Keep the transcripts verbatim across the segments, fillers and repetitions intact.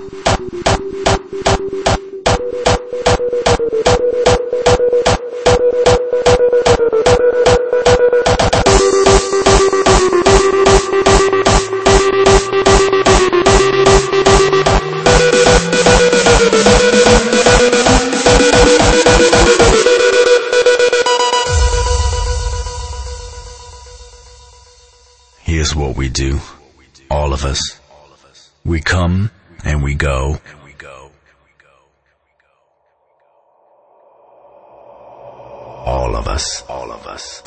Here's what we do, all of us. We come and we go. All of us, all of us.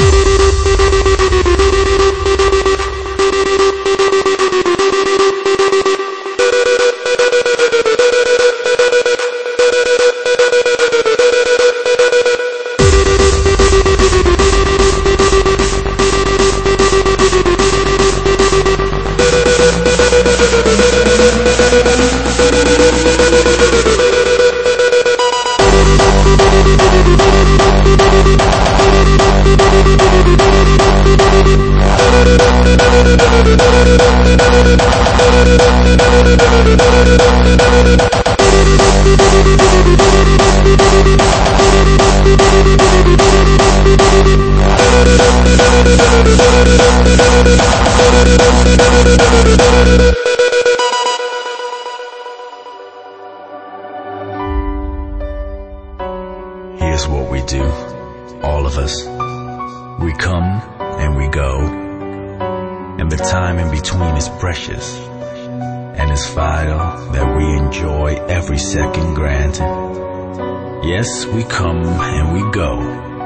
Here's what we do, all of us. We come and we go, and the time in between is precious, and it's vital that we enjoy every second granted. Yes, we come and we go,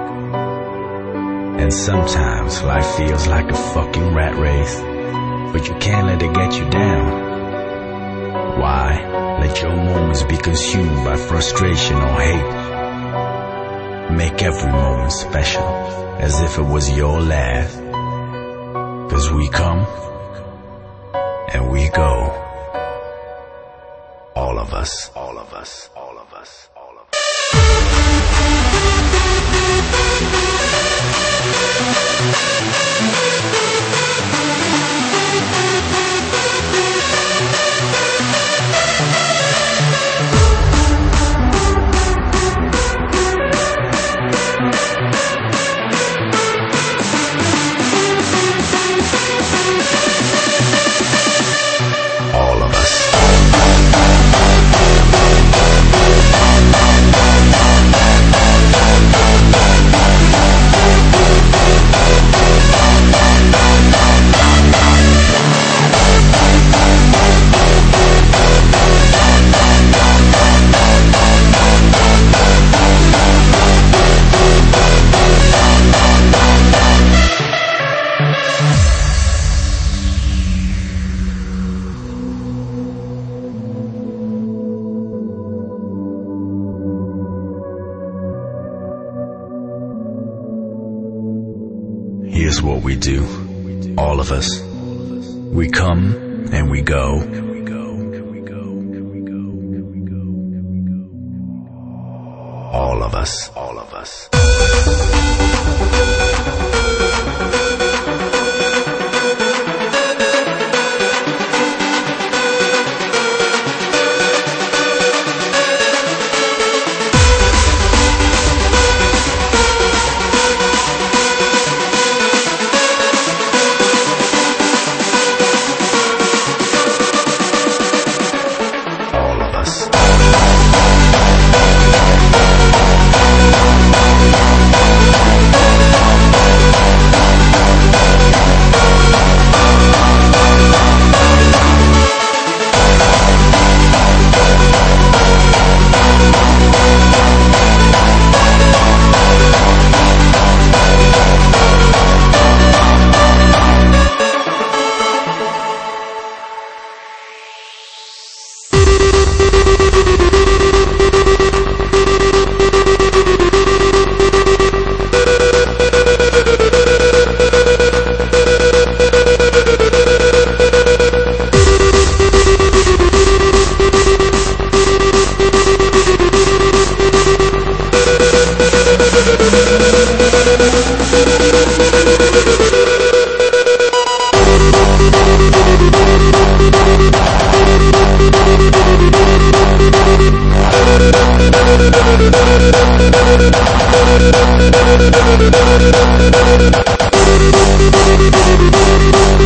and sometimes life feels like a fucking rat race, but you can't let it get you down. Why let your moments be consumed by frustration or hate? Make every moment special, as if it was your last. 'Cause we come and we go. All of us, all of us, all of us, all of us. Here's what we do, all of us. We come and we go. All of us, all of us. All of us. We'll be right back.